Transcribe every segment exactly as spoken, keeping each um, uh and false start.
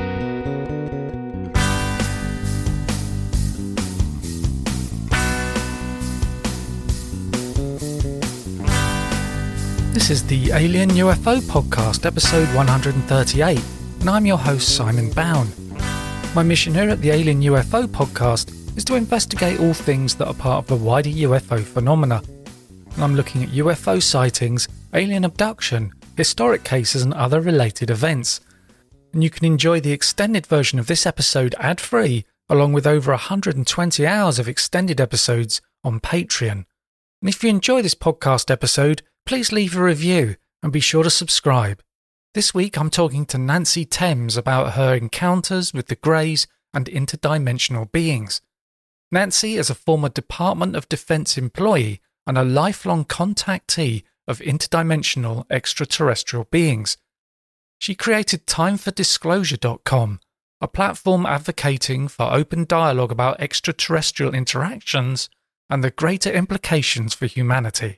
This is the Alien U F O Podcast, episode one hundred thirty-eight, and I'm your host, Simon Bown. My mission here at the Alien U F O Podcast is to investigate all things that are part of the wider U F O phenomena. And I'm looking at U F O sightings, alien abduction, historic cases and other related events. And you can enjoy the extended version of this episode ad-free, along with over one hundred twenty hours of extended episodes on Patreon. And if you enjoy this podcast episode, please leave a review and be sure to subscribe. This week I'm talking to Nancy Thames about her encounters with the Greys and interdimensional beings. Nancy is a former Department of Defense employee and a lifelong contactee of interdimensional extraterrestrial beings. She created time for disclosure dot com, a platform advocating for open dialogue about extraterrestrial interactions and the greater implications for humanity.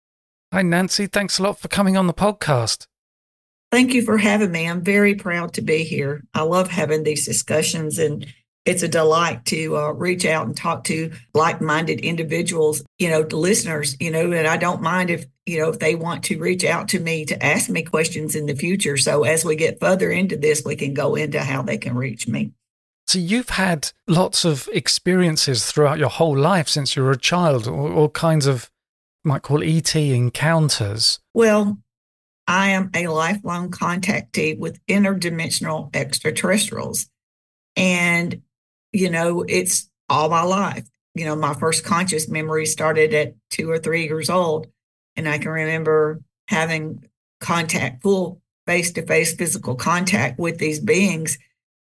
Hi, Nancy. Thanks a lot for coming on the podcast. Thank you for having me. I'm very proud to be here. I love having these discussions, and it's a delight to uh, reach out and talk to like-minded individuals, you know, to listeners, you know, and I don't mind if, you know, if they want to reach out to me to ask me questions in the future. So as we get further into this, we can go into how they can reach me. So you've had lots of experiences throughout your whole life since you were a child, all, all kinds of might call E T encounters. Well, I am a lifelong contactee with interdimensional extraterrestrials. And, you know, it's all my life. You know, my first conscious memory started at two or three years old. And I can remember having contact, full face-to-face physical contact with these beings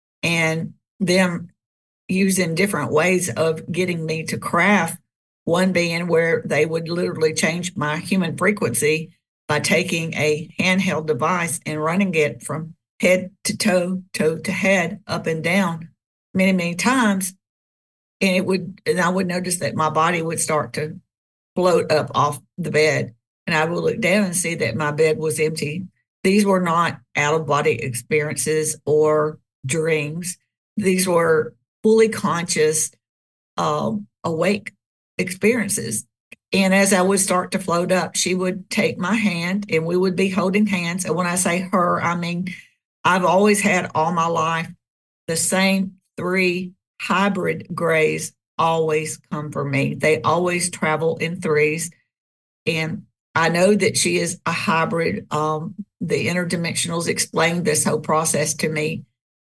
and them using different ways of getting me to craft. One being where they would literally change my human frequency by taking a handheld device and running it from head to toe, toe to head, up and down many, many times. And it would, and I would notice that my body would start to float up off the bed. And I would look down and see that my bed was empty. These were not out-of-body experiences or dreams. These were fully conscious, uh, awake experiences. And as I would start to float up, she would take my hand and we would be holding hands. And when I say her, I mean, I've always had all my life the same three hybrid Greys always come for me. They always travel in threes. And I know that she is a hybrid. Um, the interdimensionals explained this whole process to me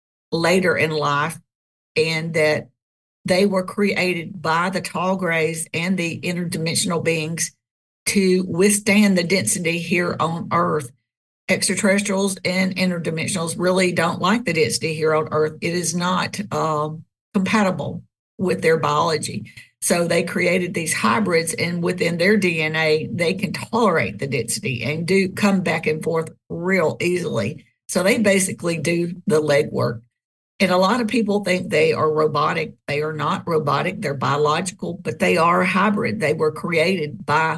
later in life, and that they were created by the tall Greys and the interdimensional beings to withstand the density here on Earth. Extraterrestrials and interdimensionals really don't like the density here on Earth. It is not um, compatible with their biology. So they created these hybrids, and within their D N A, they can tolerate the density and do come back and forth real easily. So they basically do the legwork. And a lot of people think they are robotic. They are not robotic. They're biological, but they are a hybrid. They were created by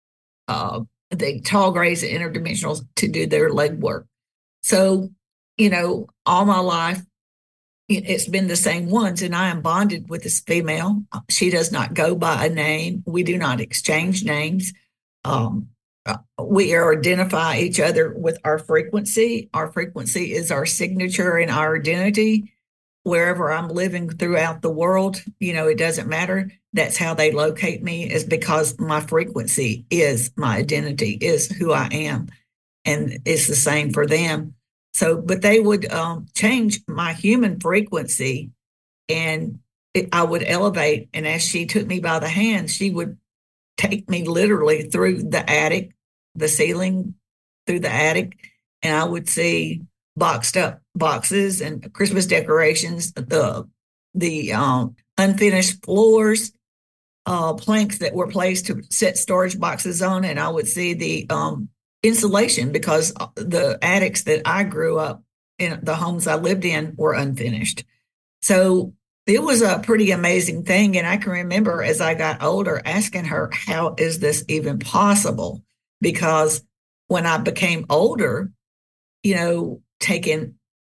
uh, the tall Greys and interdimensionals to do their legwork. So, you know, all my life, it's been the same ones, and I am bonded with this female. She does not go by a name. We do not exchange names. Um, we are identify each other with our frequency. Our frequency is our signature and our identity. Wherever I'm living throughout the world, you know, it doesn't matter. That's how they locate me, is because my frequency is my identity, is who I am. And it's the same for them. So, but they would um, change my human frequency, and it, I would elevate. And as she took me by the hand, she would take me literally through the attic, the ceiling, through the attic, and I would see boxed up boxes and Christmas decorations, the the um, unfinished floors, uh, planks that were placed to set storage boxes on, and I would see the um, insulation, because the attics that I grew up in, the homes I lived in, were unfinished. So it was a pretty amazing thing. And I can remember as I got older asking her, how is this even possible? Because when I became older, you know, taking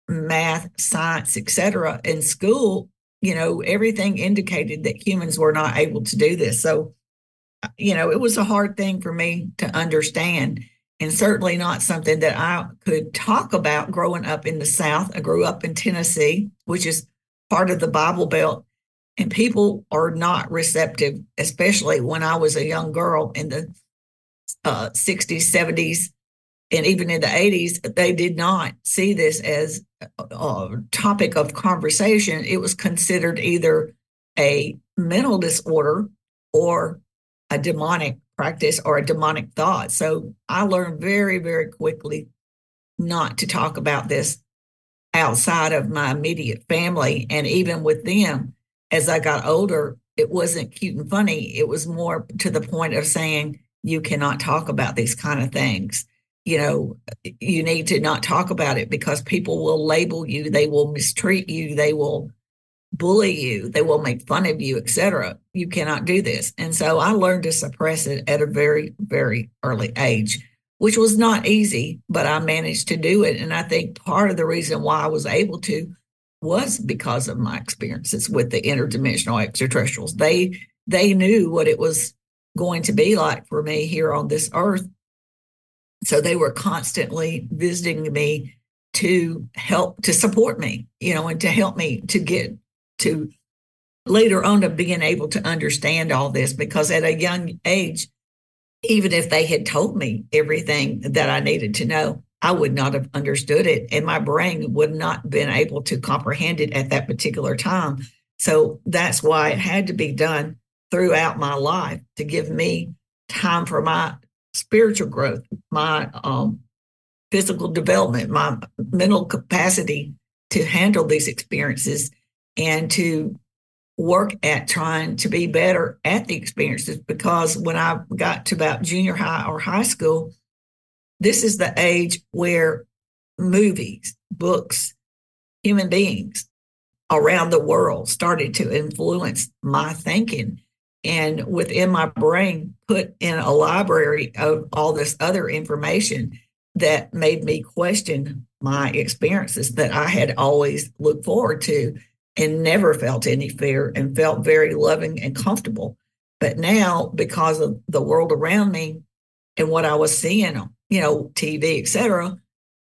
math, science, et cetera. In school, you know, everything indicated that humans were not able to do this. So, you know, it was a hard thing for me to understand, and certainly not something that I could talk about growing up in the South. I grew up in Tennessee, which is part of the Bible Belt, and people are not receptive, especially when I was a young girl in the uh, sixties, seventies, and even in the eighties. They did not see this as a topic of conversation. It was considered either a mental disorder or a demonic practice or a demonic thought. So I learned very, very quickly not to talk about this outside of my immediate family. And even with them, as I got older, it wasn't cute and funny. It was more to the point of saying, you cannot talk about these kind of things. You know, you need to not talk about it because people will label you, they will mistreat you, they will bully you, they will make fun of you, et cetera. You cannot do this. And so I learned to suppress it at a very, very early age, which was not easy, but I managed to do it. And I think part of the reason why I was able to was because of my experiences with the interdimensional extraterrestrials. They they knew what it was going to be like for me here on this earth. So they were constantly visiting me to help, to support me, you know, and to help me to get to later on to being able to understand all this. Because at a young age, even if they had told me everything that I needed to know, I would not have understood it. And my brain would not have been able to comprehend it at that particular time. So that's why it had to be done throughout my life to give me time for my spiritual growth, my um, physical development, my mental capacity to handle these experiences and to work at trying to be better at the experiences. Because when I got to about junior high or high school, this is the age where movies, books, human beings around the world started to influence my thinking. And within my brain, put in a library of all this other information that made me question my experiences that I had always looked forward to and never felt any fear and felt very loving and comfortable. But now, because of the world around me and what I was seeing, you know, T V, et cetera,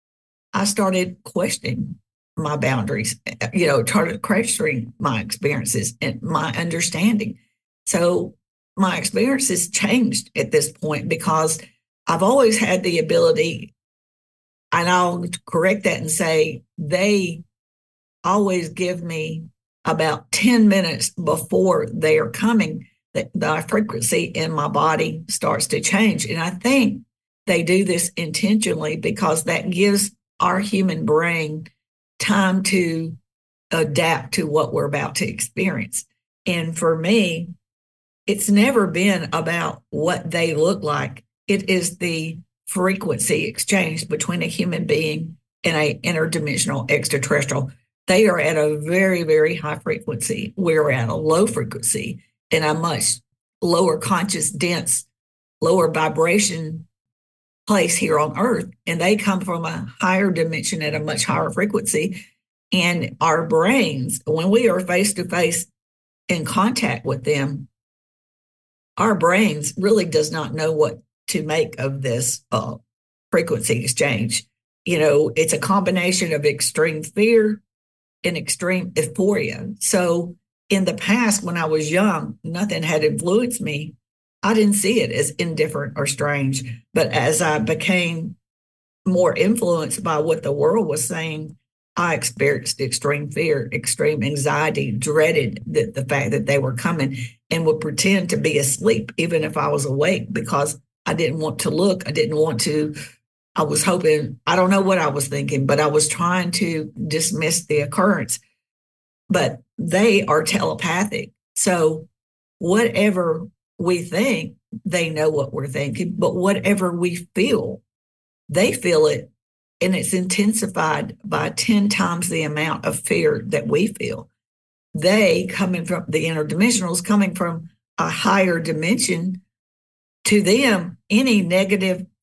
I started questioning my boundaries, you know, started questioning my experiences and my understanding. So my experiences changed at this point because I've always had the ability, and I'll correct that and say they always give me about ten minutes before they are coming, that the frequency in my body starts to change. And I think they do this intentionally because that gives our human brain time to adapt to what we're about to experience. And for me, it's never been about what they look like. It is the frequency exchange between a human being and an interdimensional extraterrestrial. They are at a very, very high frequency. We're at a low frequency and a much lower conscious, dense, lower vibration place here on Earth. And they come from a higher dimension at a much higher frequency. And our brains, when we are face to face in contact with them, our brains really does not know what to make of this uh, frequency exchange. You know, it's a combination of extreme fear and extreme euphoria. So in the past, when I was young, nothing had influenced me. I didn't see it as indifferent or strange. But as I became more influenced by what the world was saying, I experienced extreme fear, extreme anxiety, dreaded the, the fact that they were coming, and would pretend to be asleep even if I was awake because I didn't want to look. I didn't want to. I was hoping, I don't know what I was thinking, but I was trying to dismiss the occurrence. But they are telepathic. So whatever we think, they know what we're thinking. But whatever we feel, they feel it. And it's intensified by ten times the amount of fear that we feel. They, coming from the interdimensionals, coming from a higher dimension, to them, any negative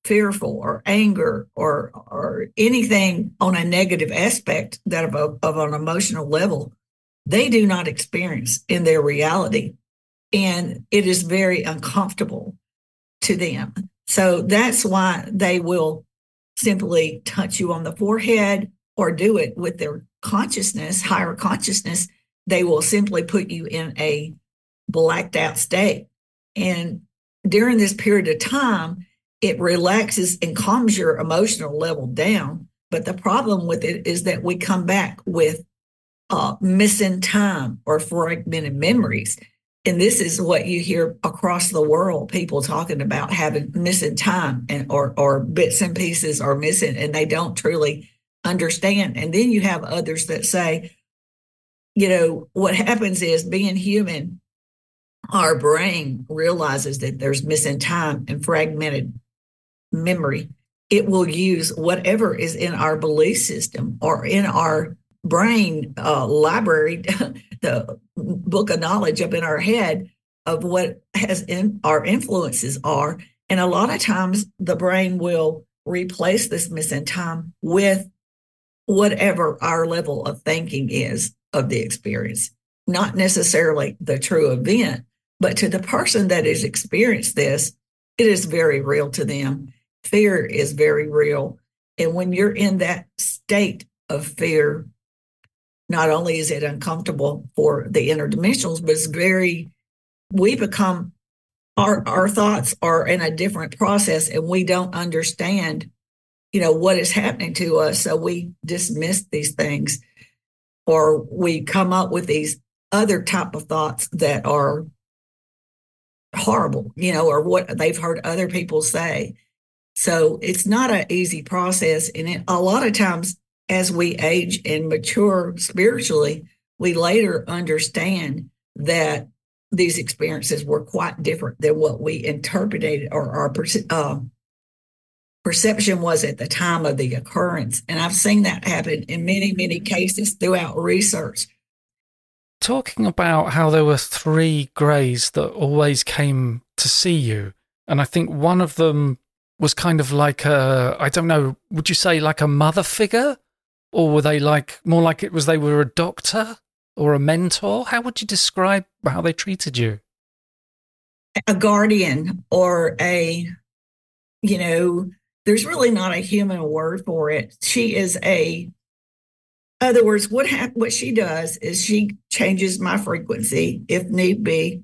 fearful or anger or or anything on a negative aspect that of, a, of an emotional level, they do not experience in their reality. And it is very uncomfortable to them. So that's why they will simply touch you on the forehead or do it with their consciousness, higher consciousness. They will simply put you in a blacked out state. And during this period of time, it relaxes and calms your emotional level down. But the problem with it is that we come back with uh, missing time or fragmented memories. And this is what you hear across the world, people talking about having missing time and or or bits and pieces are missing, and they don't truly understand. And then you have others that say, you know, what happens is being human, our brain realizes that there's missing time and fragmented memory. It will use whatever is in our belief system or in our brain uh, library, the book of knowledge up in our head of what has in, our influences are. And a lot of times the brain will replace this missing time with whatever our level of thinking is of the experience, not necessarily the true event, but to the person that has experienced this, it is very real to them. Fear is very real. And when you're in that state of fear, not only is it uncomfortable for the interdimensionals, but it's very, we become, our, our thoughts are in a different process and we don't understand, you know, what is happening to us. So we dismiss these things or we come up with these other type of thoughts that are horrible, you know, or what they've heard other people say. So it's not an easy process. And it, a lot of times as we age and mature spiritually, we later understand that these experiences were quite different than what we interpreted or our uh, perception was at the time of the occurrence. And I've seen that happen in many, many cases throughout research. Talking about how there were three greys that always came to see you, and I think one of them was kind of like a, I don't know, would you say like a mother figure? Or were they like, more like it was they were a doctor or a mentor? How would you describe how they treated you? A guardian or a, you know, there's really not a human word for it. She is a, in other words, what hap- what she does is she changes my frequency, if need be,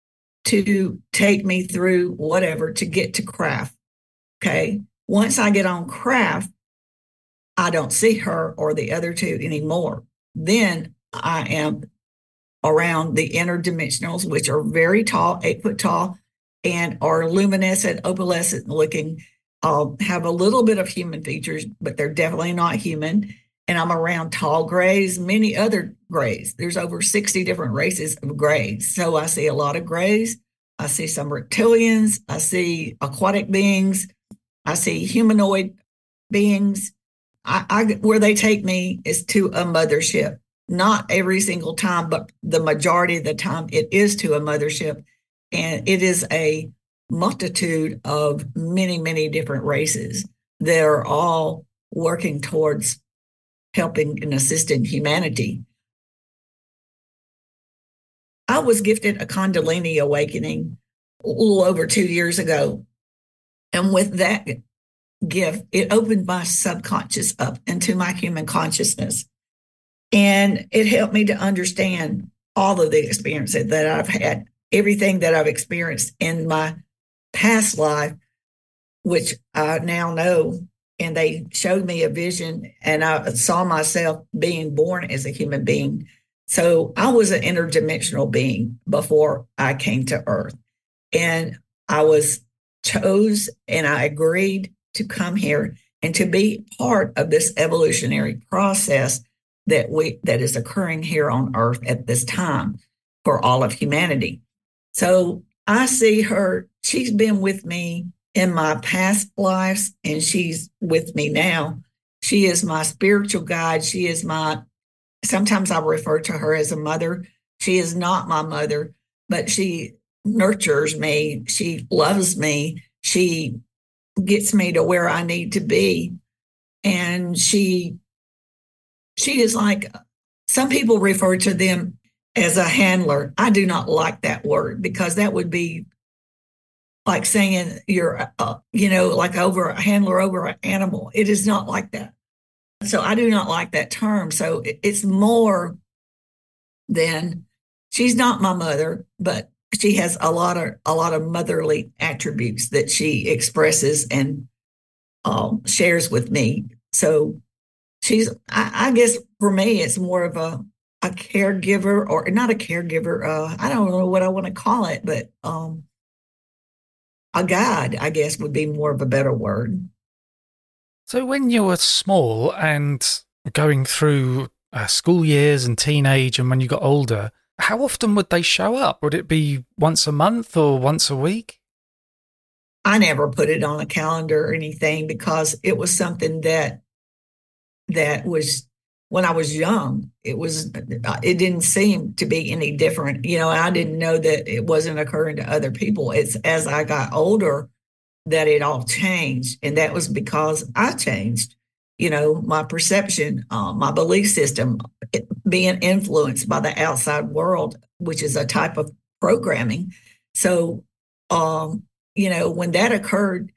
to take me through whatever to get to craft. Okay. Once I get on craft, I don't see her or the other two anymore. Then I am around the interdimensionals, which are very tall, eight foot tall, and are luminescent, opalescent looking, uh, have a little bit of human features, but they're definitely not human. And I'm around tall grays, many other grays. There's over sixty different races of grays. So I see a lot of grays. I see some reptilians. I see aquatic beings. I see humanoid beings. I, I, where they take me is to a mothership. Not every single time, but the majority of the time it is to a mothership. And it is a multitude of many, many different races that are all working towards helping and assisting humanity. I was gifted a Kundalini awakening a little over two years ago. And with that gift, it opened my subconscious up into my human consciousness. And it helped me to understand all of the experiences that I've had, everything that I've experienced in my past life, which I now know. And they showed me a vision and I saw myself being born as a human being. So I was an interdimensional being before I came to Earth. And I was chose and I agreed to come here and to be part of this evolutionary process that we that is occurring here on Earth at this time for all of humanity. So I see her, she's been with me in my past lives and she's with me now. She is my spiritual guide. She is my, sometimes I refer to her as a mother. She is not my mother, but she nurtures me. She loves me. She gets me to where I need to be. And she, she is like, some people refer to them as a handler. I do not like that word because that would be like saying you're, uh, you know, like over a handler over an animal. It is not like that. So I do not like that term. So it's more than, she's not my mother, but she has a lot of a lot of motherly attributes that she expresses and um, shares with me. So she's, I, I guess for me, it's more of a a caregiver, or not a caregiver. Uh, I don't know what I want to call it, but um, a guide, I guess, would be more of a better word. So when you were small and going through uh, school years and teenage, and when you got older, how often would they show up? Would it be once a month or once a week? I never put it on a calendar or anything because it was something that that was, when I was young, it was, it didn't seem to be any different. You know, I didn't know that it wasn't occurring to other people. It's as I got older that it all changed. And that was because I changed, you know, my perception, uh, my belief system, it, being influenced by the outside world, which is a type of programming. So, um, you know, when that occurred,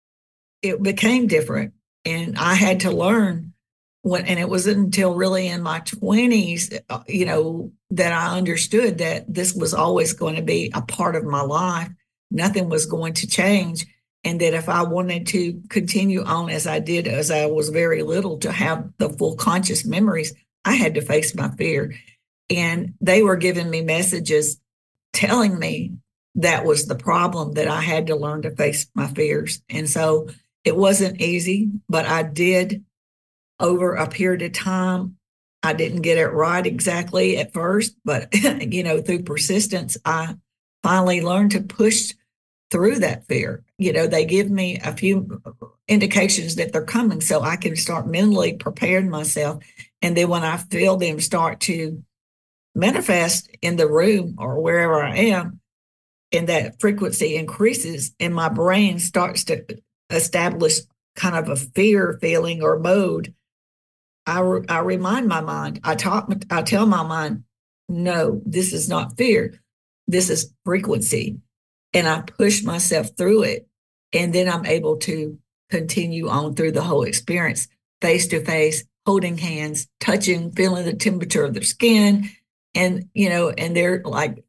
it became different. And I had to learn when, and it wasn't until really in my twenties, uh, you know, that I understood that this was always going to be a part of my life. Nothing was going to change. And that if I wanted to continue on as I did, as I was very little, to have the full conscious memories, I had to face my fear. And they were giving me messages telling me that was the problem, that I had to learn to face my fears. And so it wasn't easy, but I did over a period of time. I didn't get it right exactly at first, but, you know, through persistence, I finally learned to push through that fear. You know, they give me a few indications that they're coming so I can start mentally preparing myself. And then when I feel them start to manifest in the room or wherever I am, and that frequency increases and my brain starts to establish kind of a fear feeling or mode, I, re- I remind my mind, I talk, I tell my mind, no, this is not fear. This is frequency. And I push myself through it. And then I'm able to continue on through the whole experience, face to face, holding hands, touching, feeling the temperature of their skin. And, you know, and they're like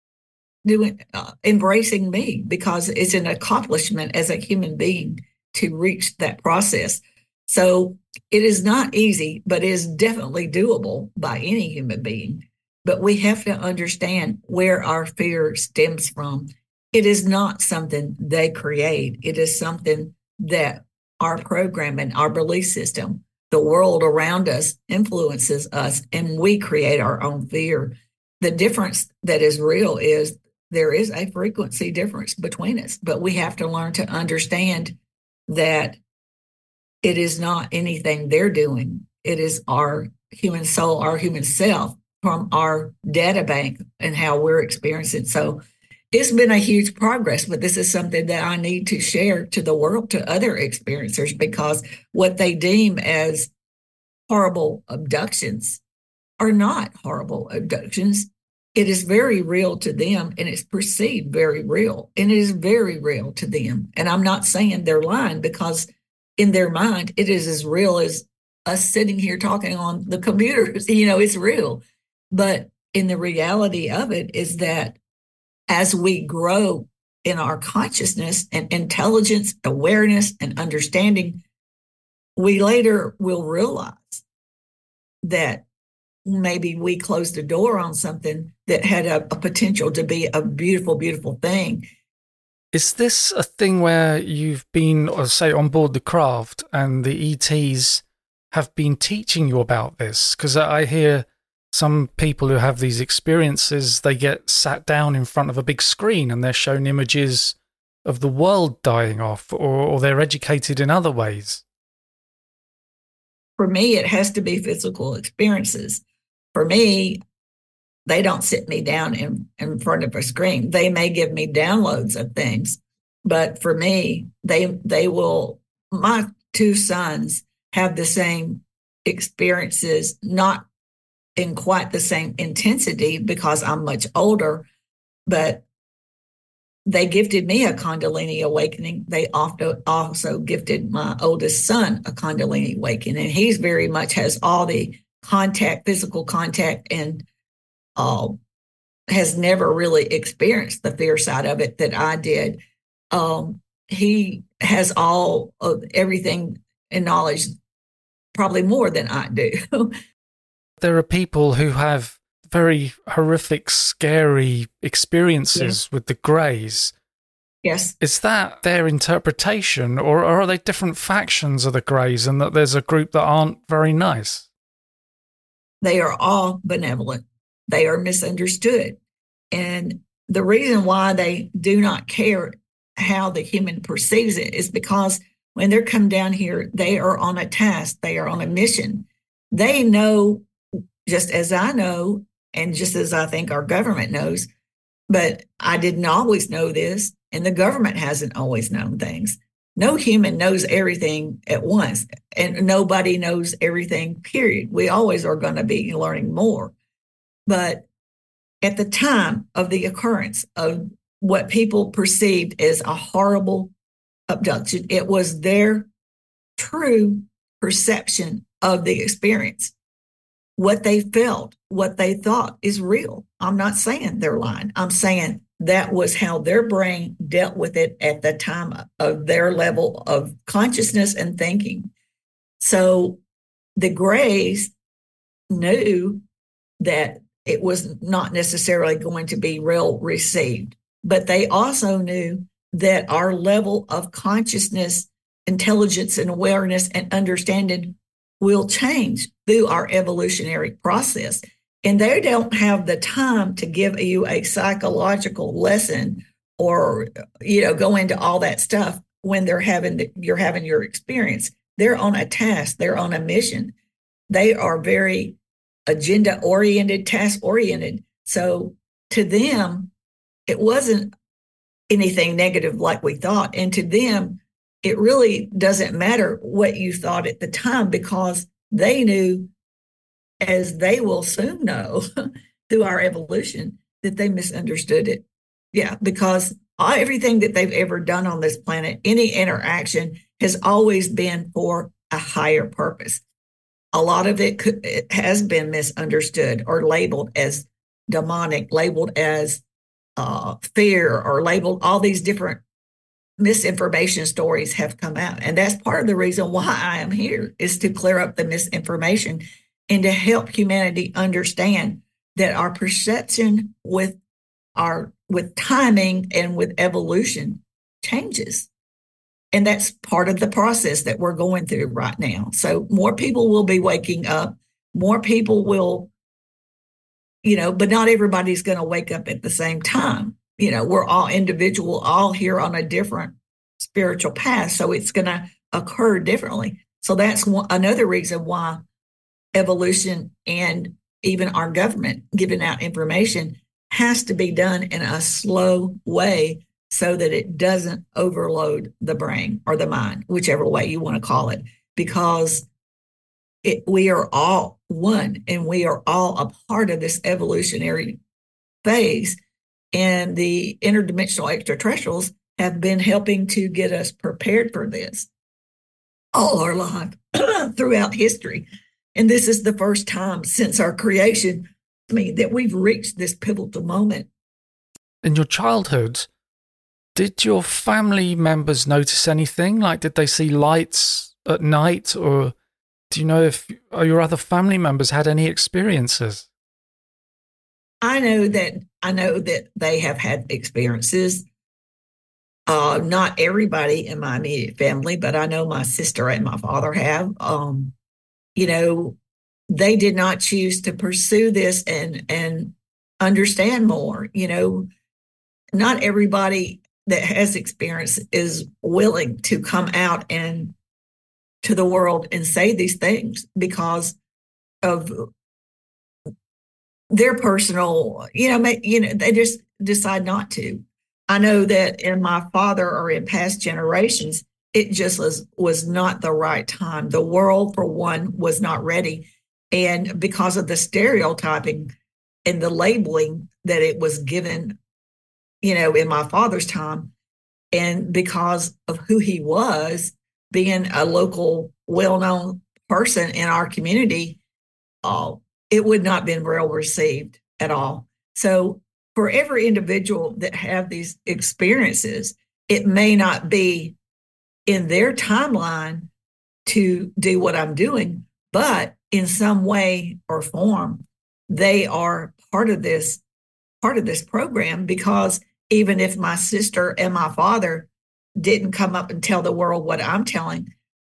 doing, uh, embracing me because it's an accomplishment as a human being to reach that process. So it is not easy, but it is definitely doable by any human being. But we have to understand where our fear stems from. It is not something they create. It is something that our programming, our belief system, the world around us influences us, and we create our own fear. The difference that is real is there is a frequency difference between us, but we have to learn to understand that it is not anything they're doing. It is our human soul, our human self from our data bank and how we're experiencing. So it's been a huge progress, but this is something that I need to share to the world, to other experiencers, because what they deem as horrible abductions are not horrible abductions. It is very real to them, and it's perceived very real, and it is very real to them. And I'm not saying they're lying, because in their mind, it is as real as us sitting here talking on the computer. You know, it's real. But in the reality of it is that as we grow in our consciousness and intelligence, awareness, and understanding, we later will realize that maybe we closed the door on something that had a, a potential to be a beautiful, beautiful thing. Is this a thing where you've been, or say, on board the craft and the E Ts have been teaching you about this? Because I hear some people who have these experiences, they get sat down in front of a big screen and they're shown images of the world dying off, or, or they're educated in other ways. For me, it has to be physical experiences. For me, they don't sit me down in, in front of a screen. They may give me downloads of things, But for me, they they will, my two sons have the same experiences, not in quite the same intensity because I'm much older, but they gifted me a Kundalini awakening. They also, also gifted my oldest son a Kundalini awakening. And he's very much has all the contact, physical contact, and uh, has never really experienced the fear side of it that I did. Um, he has all of everything and knowledge, probably more than I do. There are people who have very horrific, scary experiences yeah. with the Greys. Yes. Is that their interpretation, or, or are they different factions of the Greys, and that there's a group that aren't very nice? They are all benevolent. They are misunderstood. And the reason why they do not care how the human perceives it is because when they're come down here, they are on a task. They are on a mission. They know, just as I know, and just as I think our government knows, but I didn't always know this, and the government hasn't always known things. No human knows everything at once, and nobody knows everything, period. We always are going to be learning more. But at the time of the occurrence of what people perceived as a horrible abduction, it was their true perception of the experience. What they felt, what they thought is real. I'm not saying they're lying. I'm saying that was how their brain dealt with it at the time of their level of consciousness and thinking. So the Greys knew that it was not necessarily going to be well received, but they also knew that our level of consciousness, intelligence, and awareness and understanding will change through our evolutionary process. And they don't have the time to give you a psychological lesson or, you know, go into all that stuff when they're having the, you're having your experience. They're on a task. They're on a mission. They are very agenda-oriented, task-oriented. So to them, it wasn't anything negative like we thought. And to them, it really doesn't matter what you thought at the time because they knew, as they will soon know through our evolution, that they misunderstood it. Yeah, because all, everything that they've ever done on this planet, any interaction has always been for a higher purpose. A lot of it, could, it has been misunderstood or labeled as demonic, labeled as uh, fear, or labeled all these different misinformation stories have come out. And that's part of the reason why I am here, is to clear up the misinformation and to help humanity understand that our perception with our with timing and with evolution changes. And that's part of the process that we're going through right now. So more people will be waking up, more people will, you know, but not everybody's going to wake up at the same time. You know, we're all individual, all here on a different spiritual path. So it's going to occur differently. So that's one, another reason why evolution and even our government giving out information has to be done in a slow way so that it doesn't overload the brain or the mind, whichever way you want to call it, because it, we are all one and we are all a part of this evolutionary phase. And the interdimensional extraterrestrials have been helping to get us prepared for this all our life throughout history. And this is the first time since our creation, I mean, that we've reached this pivotal moment. In your childhood, did your family members notice anything? Like, did they see lights at night, or do you know if your other family members had any experiences? I know that I know that they have had experiences. Uh, not everybody in my immediate family, but I know my sister and my father have. Um, you know, they did not choose to pursue this and and understand more. You know, not everybody that has experience is willing to come out and to the world and say these things because of their personal, you know, you know, they just decide not to. I know that in my father or in past generations, it just was, was not the right time. The world, for one, was not ready. And because of the stereotyping and the labeling that it was given, you know, in my father's time, and because of who he was, being a local, well-known person in our community, uh, it would not have been well received at all. So for every individual that have these experiences, it may not be in their timeline to do what I'm doing, but in some way or form, they are part of this, part of this program, because even if my sister and my father didn't come up and tell the world what I'm telling,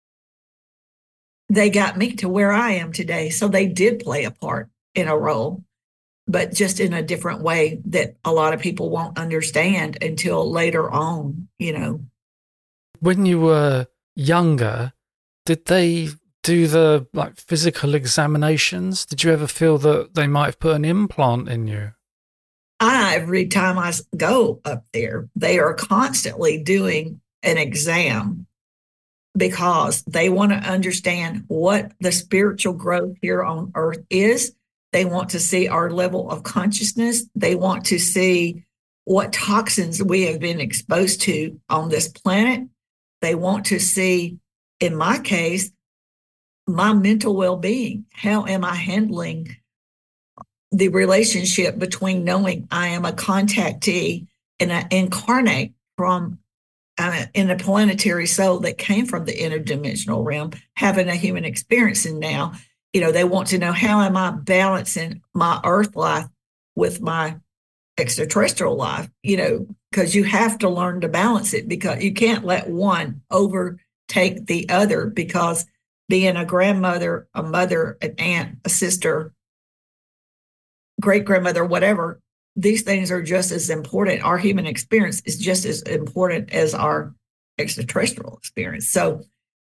they got me to where I am today. So they did play a part in a role, but just in a different way that a lot of people won't understand until later on, you know. When you were younger, did they do the like physical examinations? Did you ever feel that they might have put an implant in you? I, every time I go up there, they are constantly doing an exam because they want to understand what the spiritual growth here on earth is. They want to see our level of consciousness. They want to see what toxins we have been exposed to on this planet. They want to see, in my case, my mental well-being. How am I handling the relationship between knowing I am a contactee and an incarnate from uh, in a planetary soul that came from the interdimensional realm, having a human experience. And now, you know, they want to know, how am I balancing my earth life with my extraterrestrial life? You know, because you have to learn to balance it, because you can't let one overtake the other, because being a grandmother, a mother, an aunt, a sister, great grandmother, whatever, these things are just as important. Our human experience is just as important as our extraterrestrial experience. So,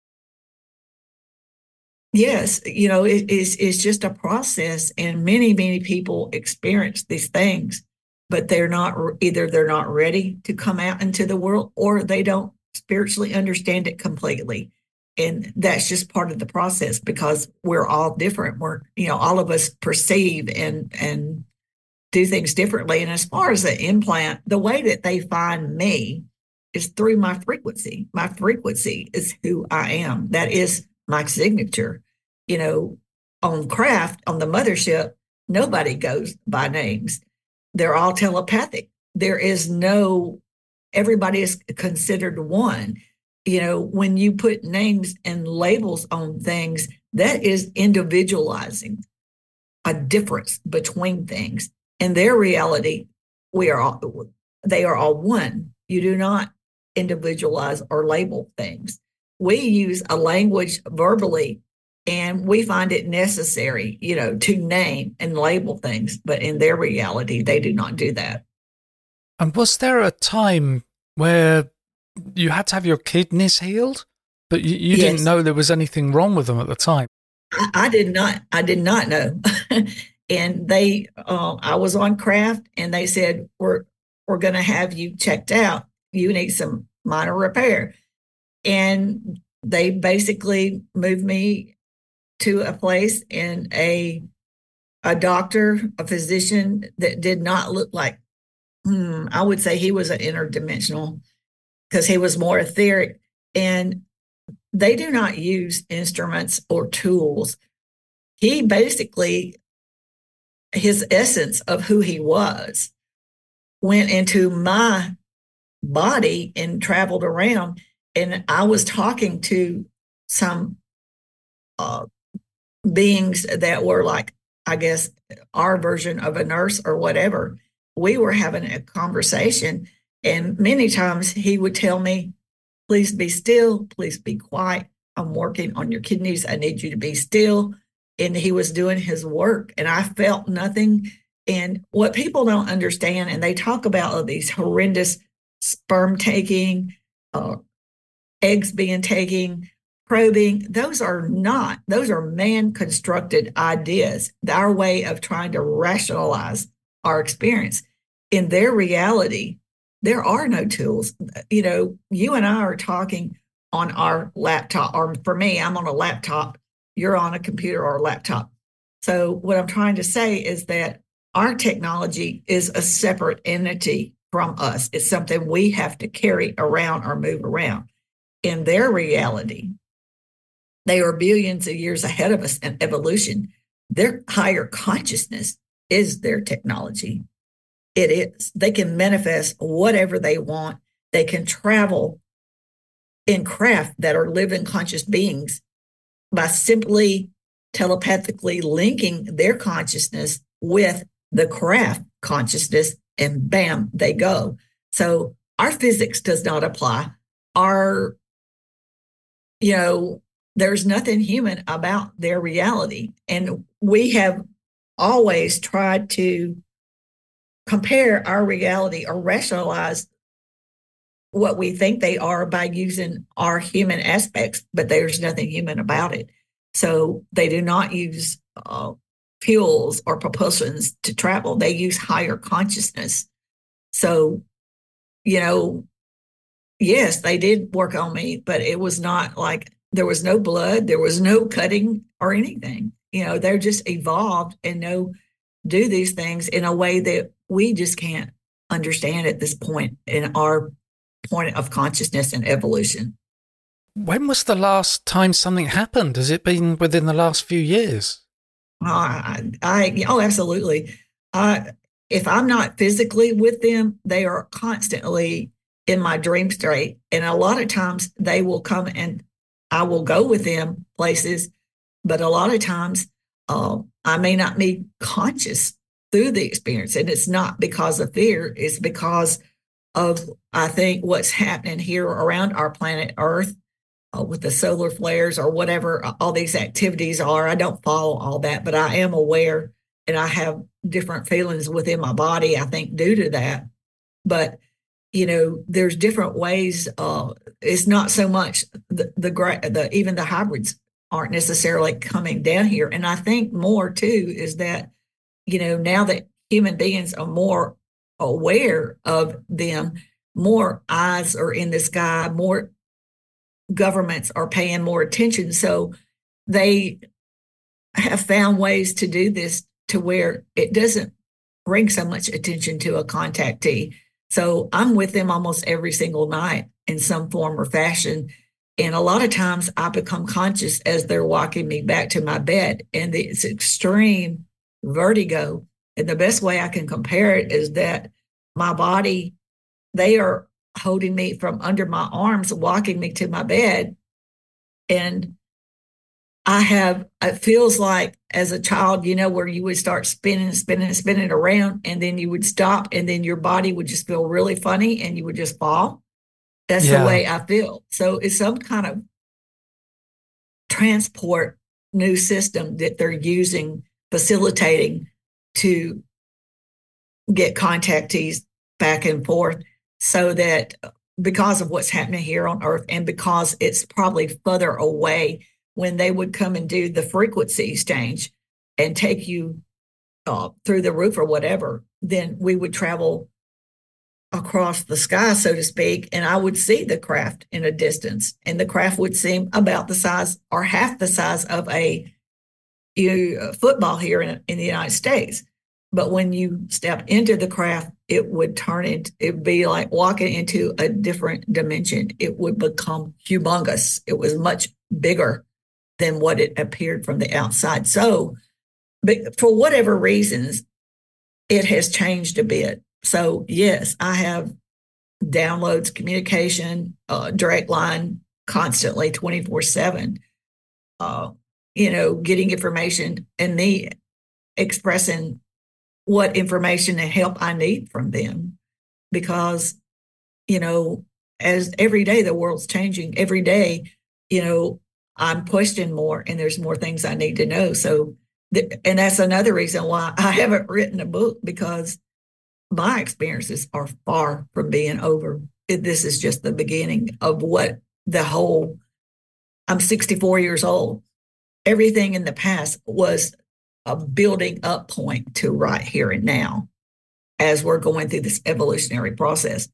yes, you know, it is it's just a process, and many, many people experience these things, but they're not, either they're not ready to come out into the world, or they don't spiritually understand it completely. And that's just part of the process, because we're all different. We're, you know, all of us perceive and and do things differently. And as far as the implant, the way that they find me is through my frequency. My frequency is who I am. That is my signature. You know, on craft, on the mothership, nobody goes by names. They're all telepathic. There is no, everybody is considered one. You know, when you put names and labels on things, that is individualizing a difference between things. In their reality, we are all, they are all one. You do not individualize or label things. We use a language verbally, and we find it necessary, you know, to name and label things. But in their reality, they do not do that. And was there a time where you had to have your kidneys healed, but you, you yes. didn't know there was anything wrong with them at the time? I, I did not. I did not know. And they, uh, I was on craft, and they said, we're, we're going to have you checked out. You need some minor repair. And they basically moved me to a place, and a, a doctor, a physician that did not look like, hmm, I would say he was an interdimensional, because he was more etheric. And they do not use instruments or tools. He basically, his essence of who he was went into my body and traveled around. And I was talking to some uh, beings that were like, I guess, our version of a nurse or whatever. We were having a conversation, and many times he would tell me, please be still, please be quiet. I'm working on your kidneys. I need you to be still. And he was doing his work, and I felt nothing. And what people don't understand, and they talk about oh, these horrendous sperm taking, uh, eggs being taken, probing, those are not, those are man-constructed ideas, our way of trying to rationalize our experience. In their reality, there are no tools. You know, you and I are talking on our laptop, or for me, I'm on a laptop, you're on a computer or a laptop. So what I'm trying to say is that our technology is a separate entity from us. It's something we have to carry around or move around. In their reality, they are billions of years ahead of us in evolution. Their higher consciousness is their technology. It is. They can manifest whatever they want. They can travel in craft that are living conscious beings by simply telepathically linking their consciousness with the craft consciousness, and bam, they go. So our physics does not apply. Our, you know, there's nothing human about their reality. And we have always tried to compare our reality or rationalize what we think they are by using our human aspects, but there's nothing human about it. So they do not use uh, fuels or propulsions to travel. They use higher consciousness. So, you know, yes, they did work on me, but it was not like there was no blood, there was no cutting or anything. You know, they're just evolved and know do these things in a way that we just can't understand at this point in our point of consciousness and evolution. When was the last time something happened? Has it been within the last few years? Uh, I, I, oh, absolutely. Uh, if I'm not physically with them, they are constantly in my dream state. And a lot of times they will come and I will go with them places, but a lot of times uh, I may not be conscious through the experience. And it's not because of fear, it's because of, I think, what's happening here around our planet Earth uh, with the solar flares or whatever all these activities are. I don't follow all that, but I am aware and I have different feelings within my body, I think, due to that. But, you know, there's different ways. Uh, it's not so much the, the, the even the hybrids aren't necessarily coming down here. And I think more, too, is that, you know, now that human beings are more aware of them, more eyes are in the sky, more governments are paying more attention. So they have found ways to do this to where it doesn't bring so much attention to a contactee. So I'm with them almost every single night in some form or fashion. And a lot of times I become conscious as they're walking me back to my bed, and it's extreme vertigo. And the best way I can compare it is that my body, they are holding me from under my arms, walking me to my bed. And I have, it feels like as a child, you know, where you would start spinning, spinning, spinning around, and then you would stop, and then your body would just feel really funny and you would just fall. That's yeah. the way I feel. So it's some kind of transport new system that they're using, facilitating to get contactees back and forth, so that because of what's happening here on Earth and because it's probably further away, when they would come and do the frequency exchange and take you uh, through the roof or whatever, then we would travel across the sky, so to speak, and I would see the craft in a distance, and the craft would seem about the size or half the size of a, a football here in, in the United States. But when you step into the craft, it would turn into, it would be like walking into a different dimension. It would become humongous. It was much bigger than what it appeared from the outside. So, but for whatever reasons, it has changed a bit. So yes, I have downloads, communication, uh, direct line constantly, twenty-four seven, uh, you know, getting information and me expressing what information and help I need from them. Because, you know, as every day the world's changing, every day, you know, I'm questioning more and there's more things I need to know. So, th- and that's another reason why I haven't written a book, because my experiences are far from being over. This is just the beginning of what the whole, I'm sixty-four years old. Everything in the past was a building up point to right here and now as we're going through this evolutionary process.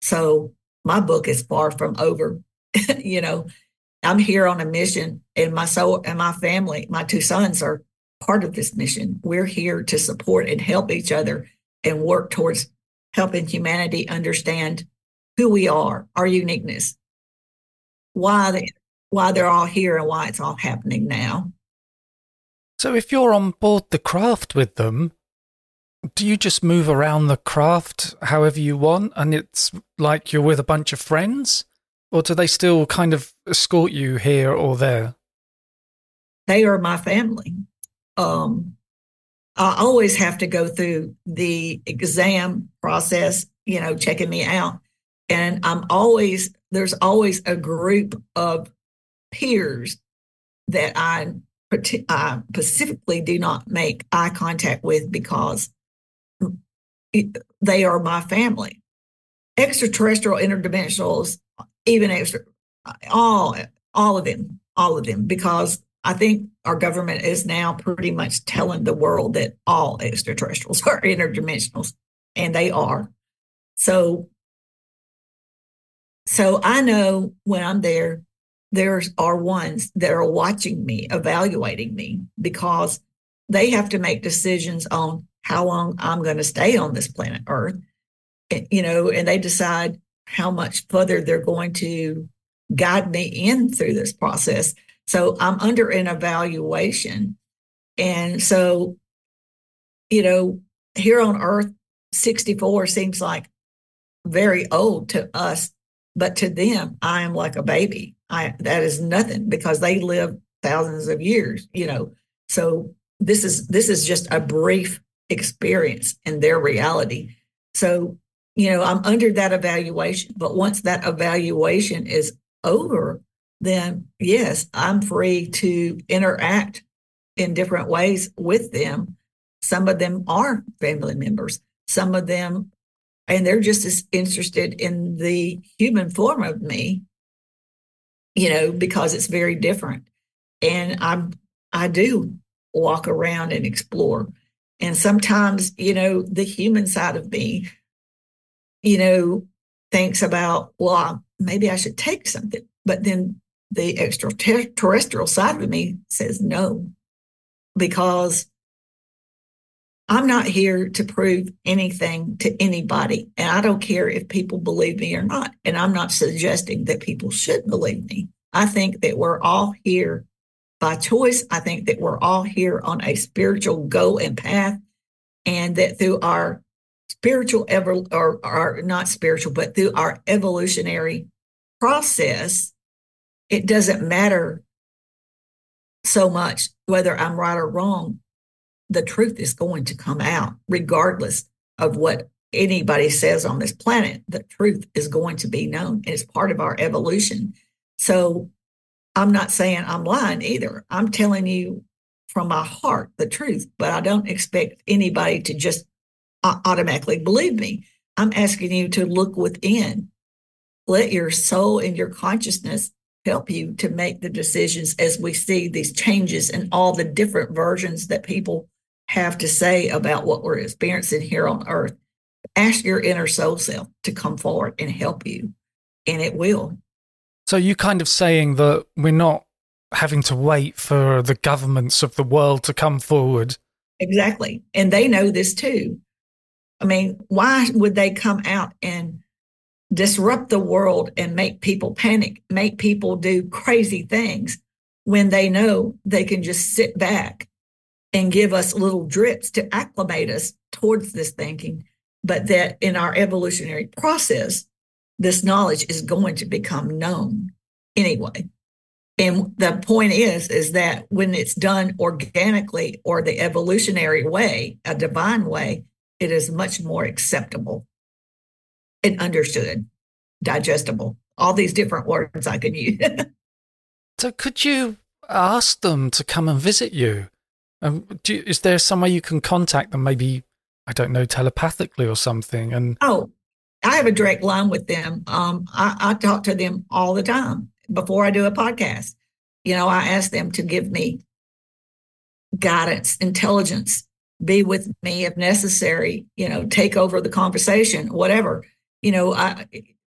So my book is far from over. You know, I'm here on a mission, and my soul and my family, my two sons are part of this mission. We're here to support and help each other and work towards helping humanity understand who we are, our uniqueness, why they, why they're all here and why it's all happening now. So if you're on board the craft with them, do you just move around the craft however you want and it's like you're with a bunch of friends? Or do they still kind of escort you here or there? They are my family. Um, I always have to go through the exam process, you know, checking me out. And I'm always, there's always a group of peers that I, I specifically do not make eye contact with because they are my family. Extraterrestrial, interdimensionals, even extra, all, all of them, all of them, because I think our government is now pretty much telling the world that all extraterrestrials are interdimensionals, and they are. So, so I know when I'm there, there are ones that are watching me, evaluating me, because they have to make decisions on how long I'm going to stay on this planet Earth, you know, and they decide how much further they're going to guide me in through this process. So I'm under an evaluation. And so, you know, here on Earth, sixty-four seems like very old to us, but to them, I am like a baby. I, that is nothing because they live thousands of years, you know. So this is this is just a brief experience in their reality. So, you know, I'm under that evaluation, but once that evaluation is over, then yes, I'm free to interact in different ways with them. Some of them are family members, some of them, and they're just as interested in the human form of me, you know, because it's very different. And I, I do walk around and explore. And sometimes, you know, the human side of me, you know, thinks about, well, maybe I should take something. But then the extraterrestrial side of me says no, because I'm not here to prove anything to anybody. And I don't care if people believe me or not. And I'm not suggesting that people should believe me. I think that we're all here by choice. I think that we're all here on a spiritual goal and path, and that through our spiritual, ever or, or not spiritual, but through our evolutionary process, it doesn't matter so much whether I'm right or wrong. The truth is going to come out regardless of what anybody says on this planet. The truth is going to be known. It's part of our evolution. So I'm not saying I'm lying either. I'm telling you from my heart the truth, but I don't expect anybody to just automatically believe me. I'm asking you to look within. Let your soul and your consciousness help you to make the decisions as we see these changes and all the different versions that people have to say about what we're experiencing here on Earth. Ask your inner soul self to come forward and help you, and it will. So you kind of saying that we're not having to wait for the governments of the world to come forward. Exactly. And they know this too. I mean, why would they come out and disrupt the world and make people panic, make people do crazy things when they know they can just sit back and give us little drips to acclimate us towards this thinking, but that in our evolutionary process, this knowledge is going to become known anyway. And the point is, is that when it's done organically or the evolutionary way, a divine way, it is much more acceptable and understood, digestible, all these different words I can use. So could you ask them to come and visit you? Um, do you, is there some way you can contact them, maybe, I don't know, telepathically or something? And oh, I have a direct line with them. Um, I, I talk to them all the time before I do a podcast. You know, I ask them to give me guidance, intelligence, be with me if necessary, you know, take over the conversation, whatever. You know, I,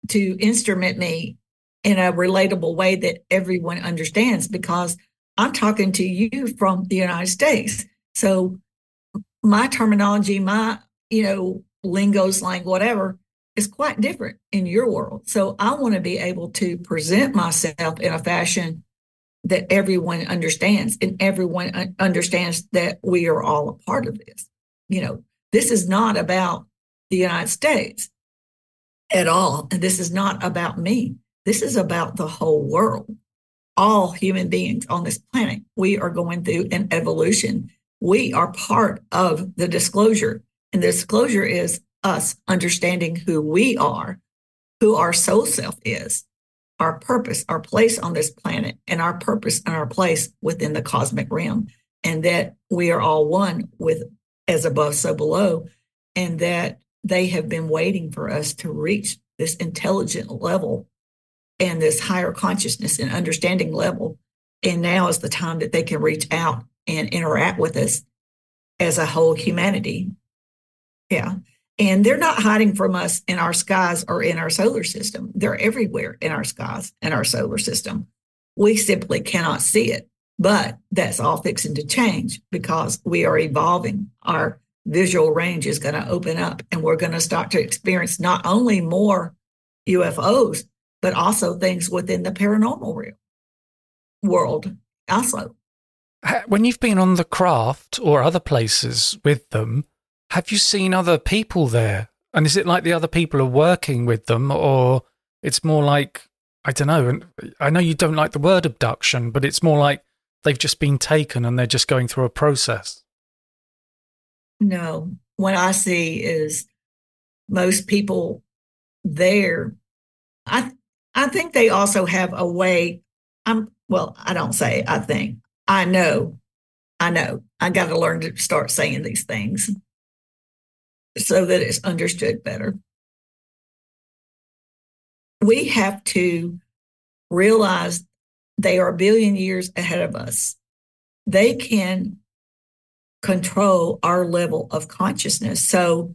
to instrument me in a relatable way that everyone understands, because I'm talking to you from the United States. So my terminology, my, you know, lingo, slang, whatever, is quite different in your world. So I want to be able to present myself in a fashion that everyone understands, and everyone understands that we are all a part of this. You know, this is not about the United States at all. And this is not about me. This is about the whole world. All human beings on this planet, we are going through an evolution. We are part of the disclosure. And the disclosure is us understanding who we are, who our soul self is, our purpose, our place on this planet, and our purpose and our place within the cosmic realm. And that we are all one with as above, so below. And that they have been waiting for us to reach this intelligent level and this higher consciousness and understanding level. And now is the time that they can reach out and interact with us as a whole humanity. Yeah. And they're not hiding from us in our skies or in our solar system. They're everywhere in our skies and our solar system. We simply cannot see it, but that's all fixing to change because we are evolving. Our visual range is going to open up, and we're going to start to experience not only more U F Os, but also things within the paranormal realm world also. When you've been on the craft or other places with them, have you seen other people there? And is it like the other people are working with them, or it's more like, I don't know, and I know you don't like the word abduction, but it's more like they've just been taken and they're just going through a process? No, what I see is most people there, I I think they also have a way, I'm well, I don't say I think, I know, I know, I got to learn to start saying these things so that it's understood better. We have to realize they are a billion years ahead of us. They can control our level of consciousness. So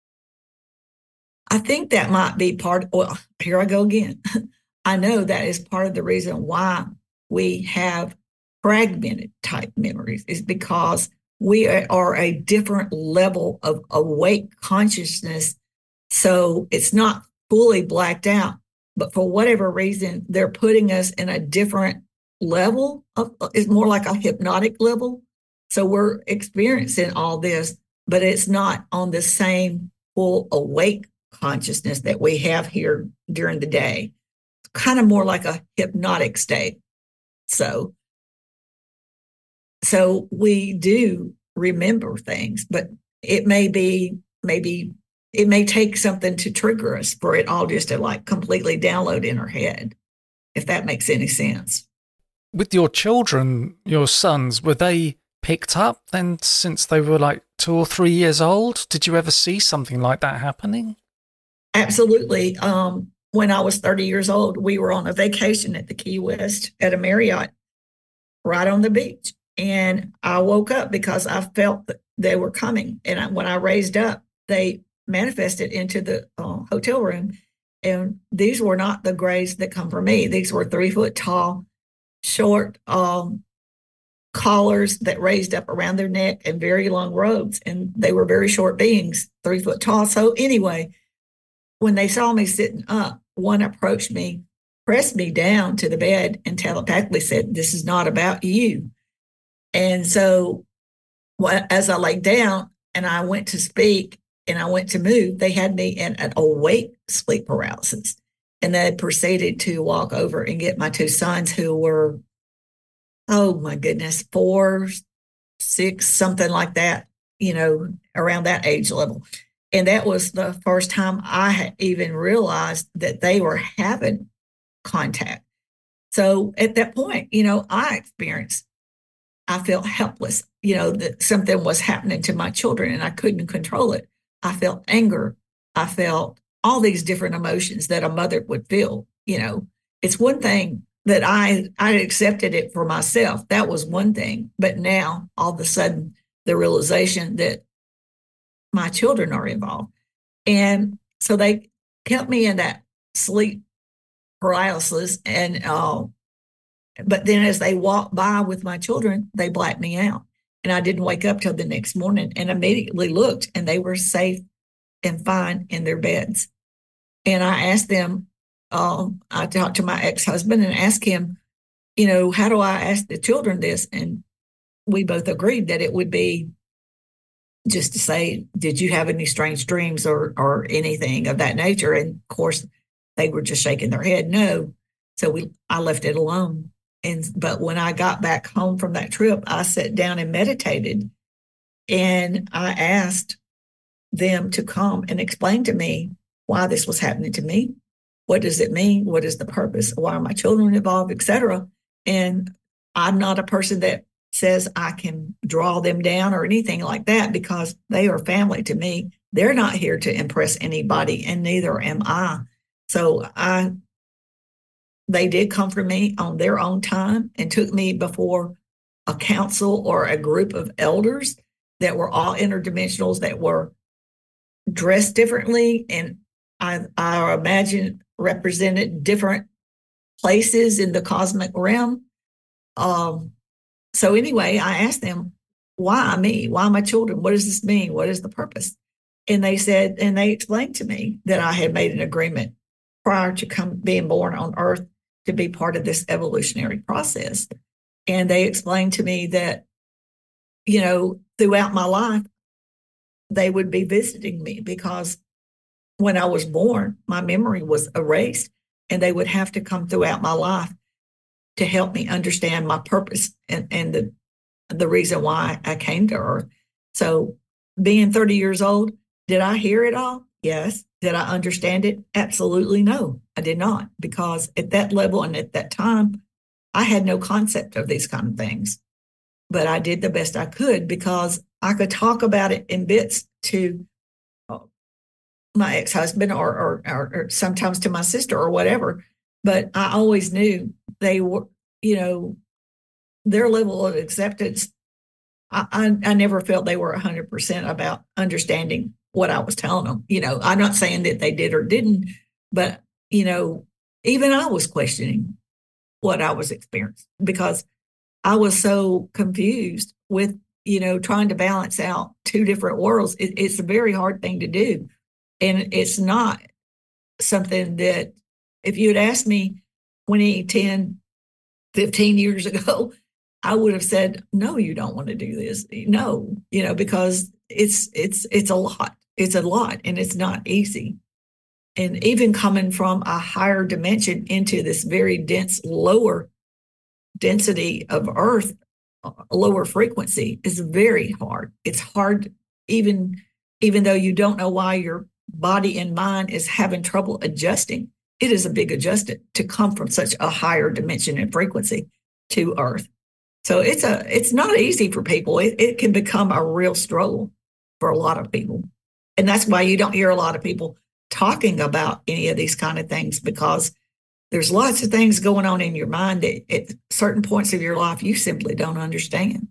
I think that might be part, well, here I go again. I know that is part of the reason why we have fragmented type memories, is because we are a different level of awake consciousness. So it's not fully blacked out, but for whatever reason, they're putting us in a different level of, it's more like a hypnotic level. So we're experiencing all this, but it's not on the same full awake consciousness that we have here during the day. It's kind of more like a hypnotic state. So, so we do remember things, but it may be, maybe it may take something to trigger us for it all just to like completely download in our head, if that makes any sense. With your children, your sons, were they picked up then since they were like two or three years old? Did you ever see something like that happening? Absolutely. Um, when I was thirty years old, we were on a vacation at the Key West at a Marriott right on the beach. And I woke up because I felt that they were coming. And I, when I raised up, they manifested into the uh, hotel room. And these were not the grays that come from me. These were three foot tall, short, um, collars that raised up around their neck and very long robes. And they were very short beings, three foot tall. So anyway, when they saw me sitting up, one approached me, pressed me down to the bed, and telepathically said, "This is not about you." And so as I laid down and I went to speak and I went to move, they had me in an awake sleep paralysis. And they proceeded to walk over and get my two sons, who were, oh my goodness, four, six, something like that, you know, around that age level. And that was the first time I had even realized that they were having contact. So at that point, you know, I experienced, I felt helpless, you know, that something was happening to my children and I couldn't control it. I felt anger. I felt all these different emotions that a mother would feel. You know, it's one thing that I, I accepted it for myself. That was one thing. But now all of a sudden, the realization that my children are involved. And so they kept me in that sleep paralysis. And, uh, but then as they walked by with my children, they blacked me out. And I didn't wake up till the next morning, and immediately looked, and they were safe and fine in their beds. And I asked them, um, I talked to my ex-husband and asked him, you know, how do I ask the children this? And we both agreed that it would be just to say, did you have any strange dreams or or anything of that nature? And of course, they were just shaking their head, no. So we, I left it alone. And but when I got back home from that trip, I sat down and meditated, and I asked them to come and explain to me why this was happening to me. What does it mean? What is the purpose? Why are my children involved, et cetera? And I'm not a person that says I can draw them down or anything like that, because they are family to me. They're not here to impress anybody, and neither am I. So I, they did come for me on their own time and took me before a council or a group of elders that were all interdimensionals, that were dressed differently, and I, I imagine represented different places in the cosmic realm. Um, so anyway, I asked them, why me? Why my children? What does this mean? What is the purpose? And they said, and they explained to me that I had made an agreement prior to come, being born on Earth, to be part of this evolutionary process. And they explained to me that, you know, throughout my life, they would be visiting me, because when I was born, my memory was erased, and they would have to come throughout my life to help me understand my purpose and, and the, the reason why I came to Earth. So being thirty years old, did I hear it all? Yes. Did I understand it? Absolutely no, I did not, because at that level and at that time, I had no concept of these kind of things. But I did the best I could, because I could talk about it in bits to my ex-husband or, or, or, or sometimes to my sister or whatever. But I always knew they were, you know, their level of acceptance. I, I, I never felt they were one hundred percent about understanding what I was telling them. You know, I'm not saying that they did or didn't, but, you know, even I was questioning what I was experiencing, because I was so confused with, you know, trying to balance out two different worlds. It, it's a very hard thing to do. And it's not something that, if you had asked me twenty, ten, fifteen years ago, I would have said, no, you don't want to do this. No, you know, because it's, it's, it's a lot. It's a lot, and it's not easy. And even coming from a higher dimension into this very dense, lower density of Earth, lower frequency, is very hard. It's hard, even, even though you don't know why your body and mind is having trouble adjusting. It is a big adjustment to come from such a higher dimension and frequency to Earth. So it's a it's not easy for people. It, it can become a real struggle for a lot of people. And that's why you don't hear a lot of people talking about any of these kind of things, because there's lots of things going on in your mind that at certain points of your life you simply don't understand.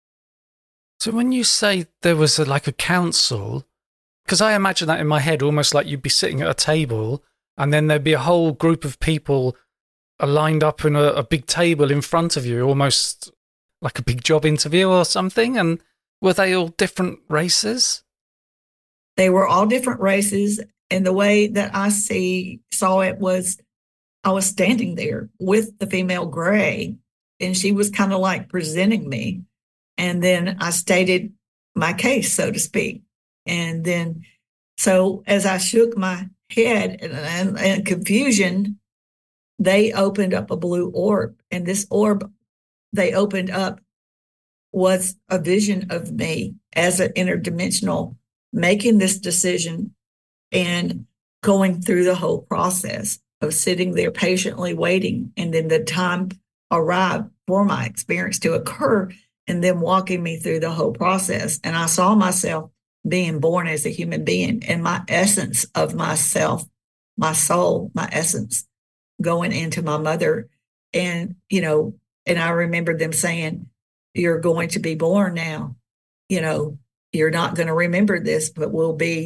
So when you say there was a, like a council, because I imagine that in my head, almost like you'd be sitting at a table and then there'd be a whole group of people lined up in a, a big table in front of you, almost like a big job interview or something. And were they all different races? They were all different races. And the way that I see saw it was, I was standing there with the female gray, and she was kind of like presenting me. And then I stated my case, so to speak. And then, so as I shook my head and, and, and confusion, they opened up a blue orb. And this orb they opened up was a vision of me as an interdimensional, making this decision and going through the whole process of sitting there patiently waiting. And then the time arrived for my experience to occur, and then walking me through the whole process. And I saw myself being born as a human being, and my essence of myself, my soul, my essence going into my mother. And, you know, and I remember them saying, you're going to be born now. You know, you're not going to remember this, but we'll be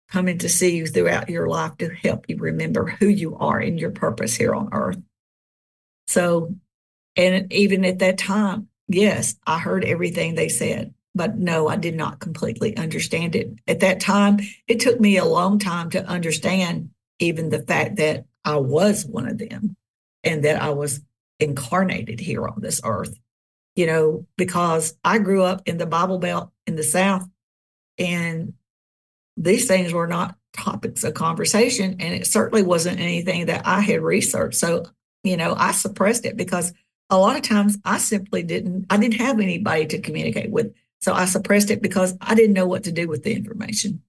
coming to see you throughout your life to help you remember who you are and your purpose here on earth. So, and even at that time, yes, I heard everything they said, but no, I did not completely understand it. At that time, it took me a long time to understand even the fact that I was one of them and that I was incarnated here on this earth, you know, because I grew up in the Bible Belt in the South, and these things were not topics of conversation, and it certainly wasn't anything that I had researched. So, you know, I suppressed it because a lot of times I simply didn't, I didn't have anybody to communicate with. So I suppressed it because I didn't know what to do with the information.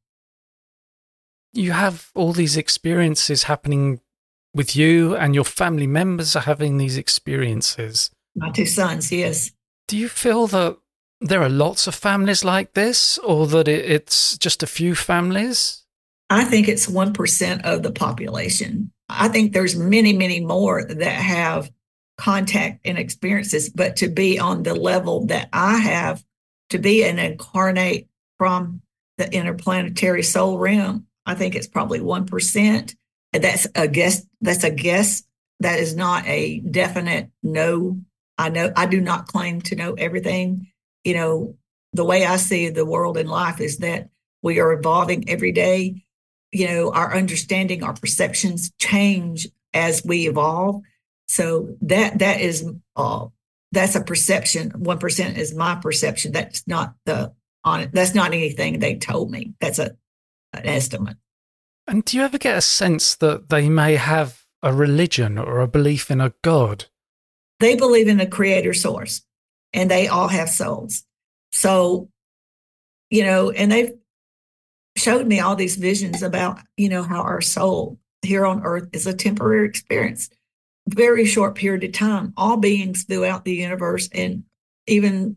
You have all these experiences happening with you, and your family members are having these experiences. My two sons, yes. Do you feel that there are lots of families like this, or that it, it's just a few families? I think it's one percent of the population. I think there's many, many more that have contact and experiences, but to be on the level that I have, to be an incarnate from the interplanetary soul realm, I think it's probably one percent. And that's a guess. That's a guess. That is not a definite no. I know I do not claim to know everything. You know, the way I see the world and life is that we are evolving every day. You know, our understanding, our perceptions change as we evolve. So that that is uh, that's a perception. One percent is my perception. That's not the on it. That's not anything they told me. That's a an estimate. And do you ever get a sense that they may have a religion or a belief in a God? They believe in a creator source, and they all have souls. So, you know, and they've showed me all these visions about, you know, how our soul here on earth is a temporary experience, very short period of time. All beings throughout the universe, and even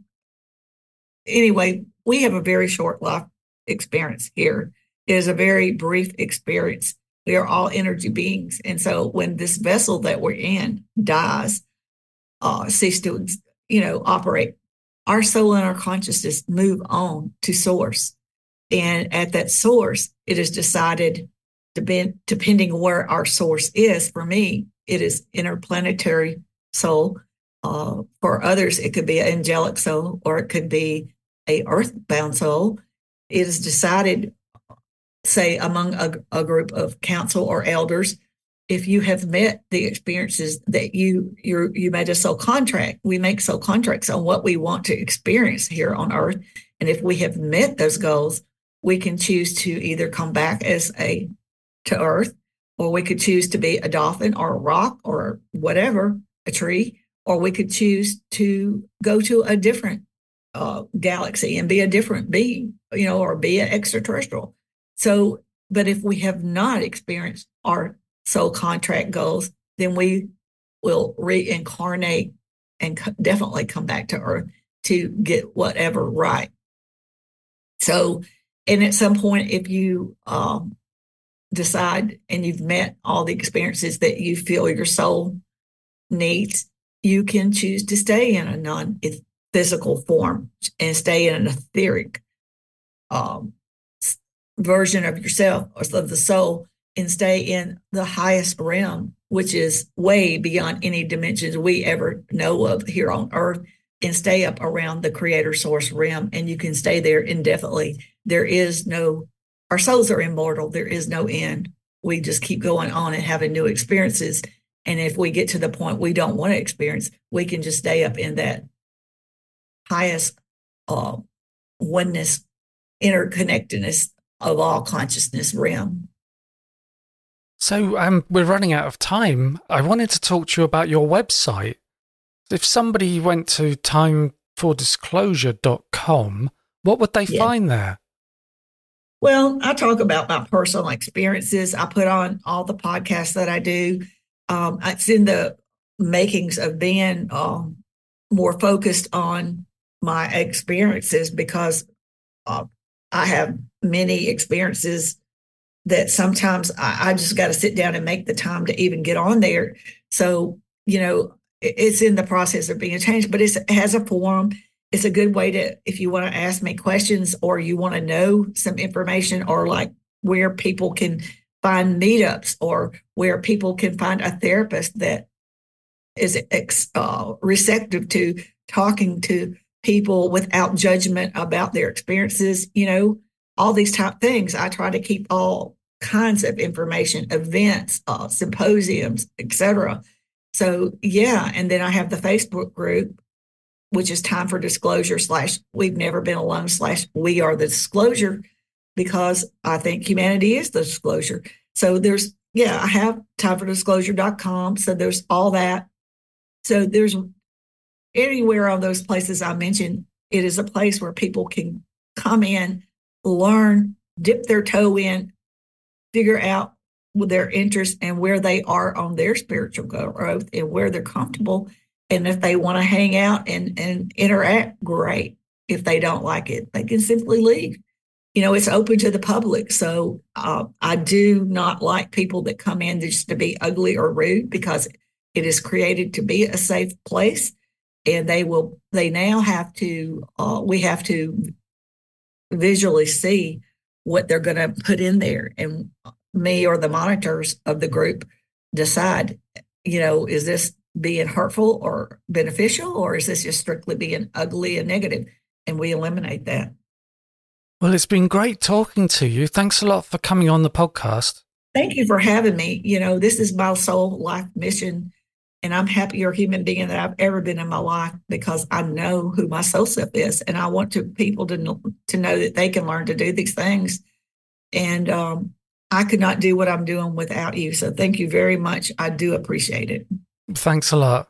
anyway, we have a very short life experience here. It is a very brief experience. We are all energy beings. And so when this vessel that we're in dies, uh, cease to, you know, operate, our soul and our consciousness move on to source. And at that source, it is decided, to be, depending where our source is, for me, it is interplanetary soul. Uh, for others, it could be an angelic soul, or it could be a earthbound soul. It is decided, say, among a, a group of council or elders, if you have met the experiences that you you you made a soul contract. We make soul contracts on what we want to experience here on earth. And if we have met those goals, we can choose to either come back as a to earth, or we could choose to be a dolphin or a rock or whatever, a tree, or we could choose to go to a different uh, galaxy and be a different being, you know, or be an extraterrestrial. So, but if we have not experienced our soul contract goals, then we will reincarnate and co- definitely come back to earth to get whatever right. So, and at some point, if you um, decide and you've met all the experiences that you feel your soul needs, you can choose to stay in a non-physical form and stay in an etheric um, version of yourself or of the soul, and stay in the highest realm, which is way beyond any dimensions we ever know of here on earth, and stay up around the creator source realm. And you can stay there indefinitely. There is no, our souls are immortal. There is no end. We just keep going on and having new experiences. And if we get to the point we don't want to experience, we can just stay up in that highest uh, oneness, interconnectedness of all consciousness realm. So um, we're running out of time. I wanted to talk to you about your website. If somebody went to time for disclosure dot com, what would they yeah. find there? Well, I talk about my personal experiences. I put on all the podcasts that I do. Um, it's in the makings of being um, more focused on my experiences, because uh, I have many experiences that sometimes I, I just got to sit down and make the time to even get on there. So, you know, it, it's in the process of being changed, but it's, it has a forum. It's a good way to, if you want to ask me questions or you want to know some information, or like where people can find meetups or where people can find a therapist that is uh, receptive to talking to people without judgment about their experiences, you know, all these type things. I try to keep all kinds of information, events, uh, symposiums, et cetera. So, yeah. And then I have the Facebook group, which is Time for Disclosure slash We've Never Been Alone slash We Are the Disclosure, because I think humanity is the disclosure. So there's, yeah, I have time for disclosure dot com. So there's all that. So there's anywhere on those places I mentioned, it is a place where people can come in, learn, dip their toe in, figure out with their interests and where they are on their spiritual growth and where they're comfortable. And if they want to hang out and, and interact, great. If they don't like it, they can simply leave. You know, it's open to the public. So uh, I do not like people that come in just to be ugly or rude, because it is created to be a safe place. And they will, they now have to, uh, we have to visually see what they're going to put in there. And me or the monitors of the group decide, you know, is this being hurtful or beneficial, or is this just strictly being ugly and negative? And we eliminate that. Well, it's been great talking to you. Thanks a lot for coming on the podcast. Thank you for having me. You know, this is my soul life mission, and I'm happier human being than I've ever been in my life, because I know who my soul self is, and I want to people to know, to know that they can learn to do these things. And um, I could not do what I'm doing without you. So thank you very much. I do appreciate it. Thanks a lot.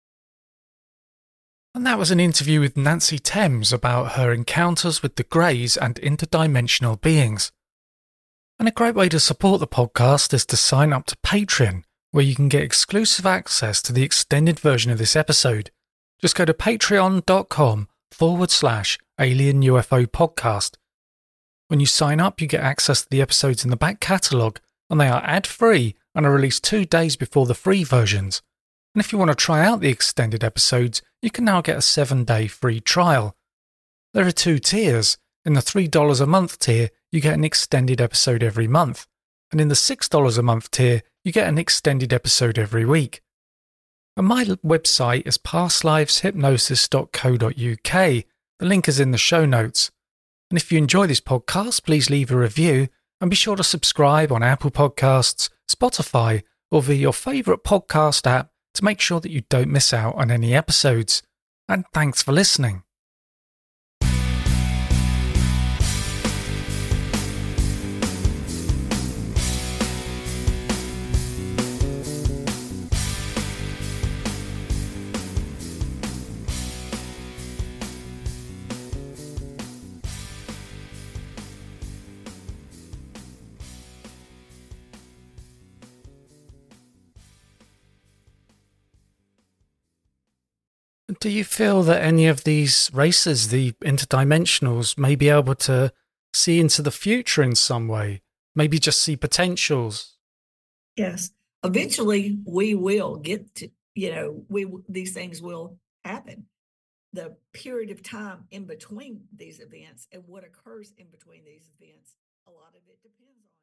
And that was an interview with Nancy Thames about her encounters with the Greys and interdimensional beings. And a great way to support the podcast is to sign up to Patreon, where you can get exclusive access to the extended version of this episode. Just go to patreon.com forward slash alien UFO podcast. When you sign up, you get access to the episodes in the back catalogue, and they are ad-free and are released two days before the free versions. And if you want to try out the extended episodes, you can now get a seven-day free trial. There are two tiers. In the three dollars a month tier, you get an extended episode every month. And in the six dollars a month tier, you get an extended episode every week. And my website is past lives hypnosis dot co dot uk. The link is in the show notes. And if you enjoy this podcast, please leave a review and be sure to subscribe on Apple Podcasts, Spotify, or via your favourite podcast app to make sure that you don't miss out on any episodes. And thanks for listening. Do you feel that any of these races, the interdimensionals, may be able to see into the future in some way? Maybe just see potentials? Yes. Eventually, we will get to, you know, we these things will happen. The period of time in between these events and what occurs in between these events, a lot of it depends on.